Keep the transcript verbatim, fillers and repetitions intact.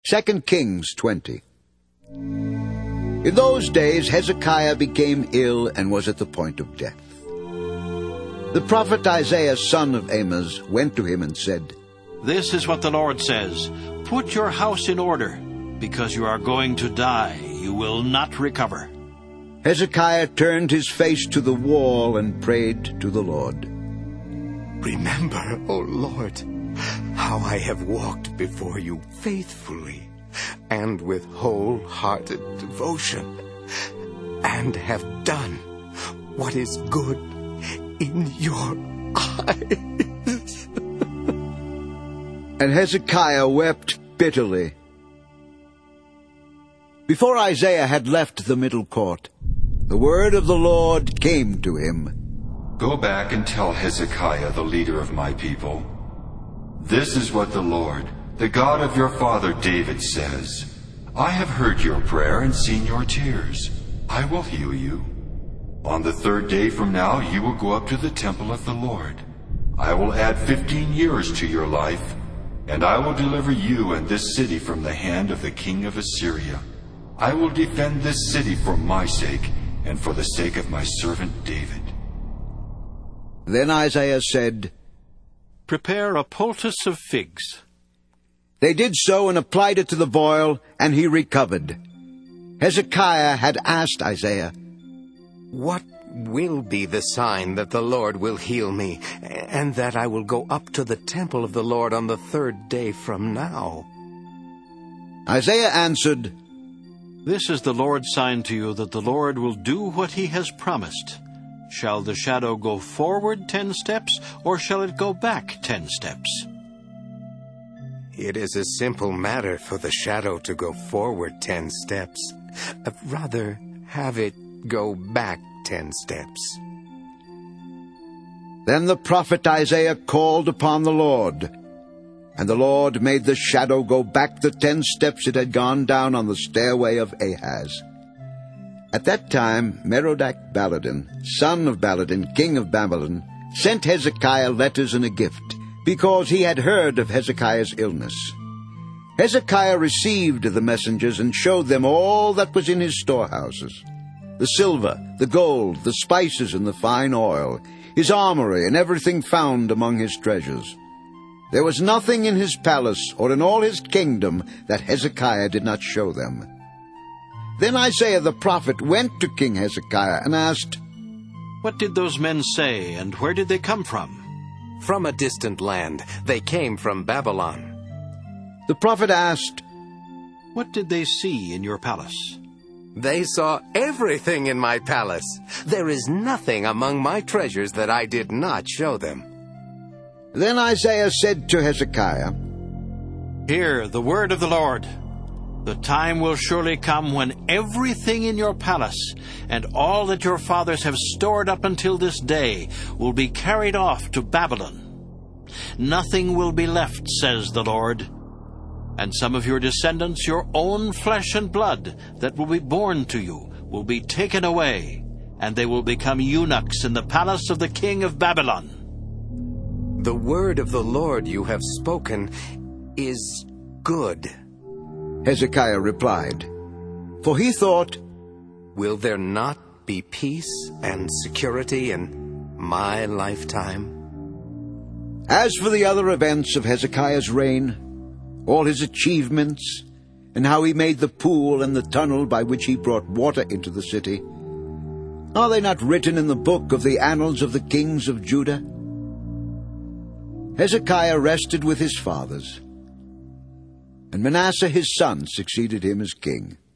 Second Kings twenty. In those days Hezekiah became ill and was at the point of death. The prophet Isaiah, son of Amoz, went to him and said, "This is what the Lord says, put your house in order, because you are going to die. You will not recover." Hezekiah turned his face to the wall and prayed to the Lord. "Remember, O Lord, how I have walked before you faithfully and with wholehearted devotion, and have done what is good in your eyes." And Hezekiah wept bitterly. Before Isaiah had left the middle court, the word of the Lord came to him. "Go back and tell Hezekiah, the leader of my people, this is what the Lord, the God of your father David, says. I have heard your prayer and seen your tears. I will heal you. On the third day from now you will go up to the temple of the Lord. I will add fifteen years to your life, and I will deliver you and this city from the hand of the king of Assyria. I will defend this city for my sake and for the sake of my servant David." Then Isaiah said, "Prepare a poultice of figs." They did so and applied it to the boil, and he recovered. Hezekiah had asked Isaiah, "What will be the sign that the Lord will heal me, and that I will go up to the temple of the Lord on the third day from now?" Isaiah answered, "This is the Lord's sign to you that the Lord will do what he has promised. Shall the shadow go forward ten steps, or shall it go back ten steps?" "It is a simple matter for the shadow to go forward ten steps. Rather, have it go back ten steps." Then the prophet Isaiah called upon the Lord, and the Lord made the shadow go back the ten steps it had gone down on the stairway of Ahaz. At that time Merodach-Baladan, son of Baladan, king of Babylon, sent Hezekiah letters and a gift, because he had heard of Hezekiah's illness. Hezekiah received the messengers and showed them all that was in his storehouses, the silver, the gold, the spices, and the fine oil, his armory, and everything found among his treasures. There was nothing in his palace or in all his kingdom that Hezekiah did not show them. Then Isaiah the prophet went to King Hezekiah and asked, "What did those men say, and where did they come from?" "From a distant land. They came from Babylon." The prophet asked, "What did they see in your palace?" "They saw everything in my palace. There is nothing among my treasures that I did not show them." Then Isaiah said to Hezekiah, "Hear the word of the Lord. The time will surely come when everything in your palace and all that your fathers have stored up until this day will be carried off to Babylon. Nothing will be left, says the Lord. And some of your descendants, your own flesh and blood, that will be born to you, will be taken away, and they will become eunuchs in the palace of the king of Babylon." "The word of the Lord you have spoken is good," Hezekiah replied, for he thought, "Will there not be peace and security in my lifetime?" As for the other events of Hezekiah's reign, all his achievements, and how he made the pool and the tunnel by which he brought water into the city, are they not written in the book of the annals of the kings of Judah? Hezekiah rested with his fathers, and Manasseh his son succeeded him as king.